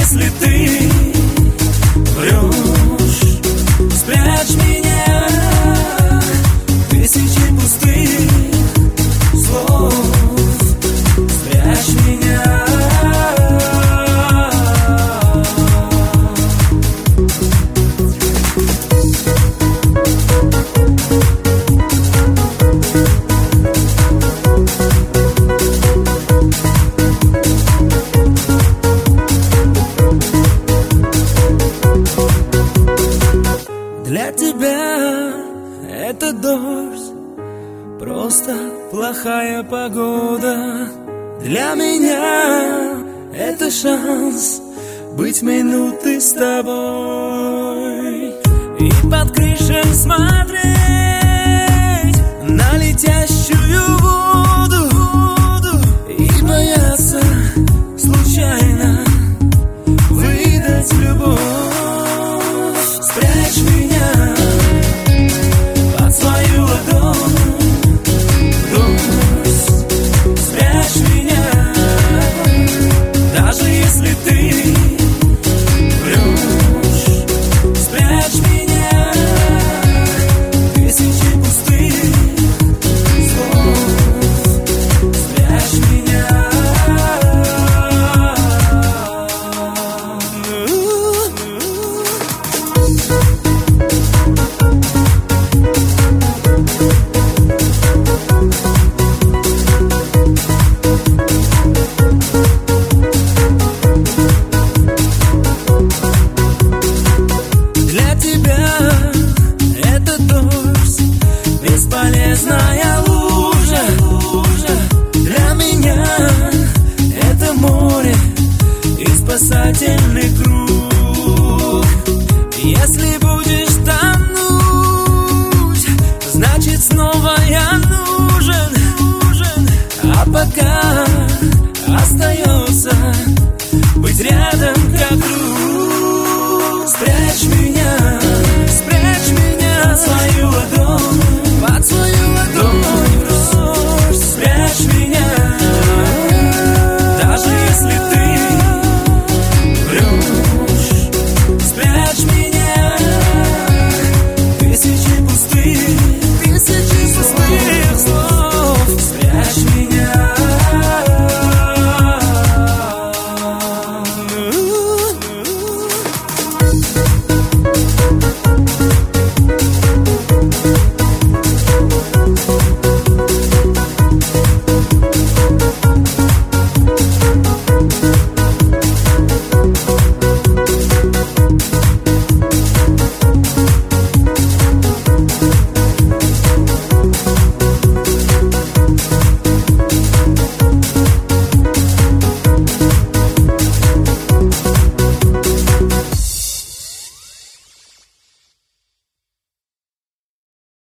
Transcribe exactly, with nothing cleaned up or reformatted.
если ты врешь, спрячь меня. Тысячи пустых слов, спрячь меня. Для тебя это дождь, просто плохая погода. Для меня это шанс быть минуты с тобой и под крышей смотреть на летящую воду и бояться случайно выдать любовь. Спрячь меня под свою ладонь, брось, спрячь меня, даже если ты врешь, спрячь меня. Тысячи пустых слов, спрячь меня. Для тебя это дождь, бесполезная лужа. Для меня это море и спасательный круг. Если будешь тонуть, значит снова я нужен. А пока остается быть рядом как друг.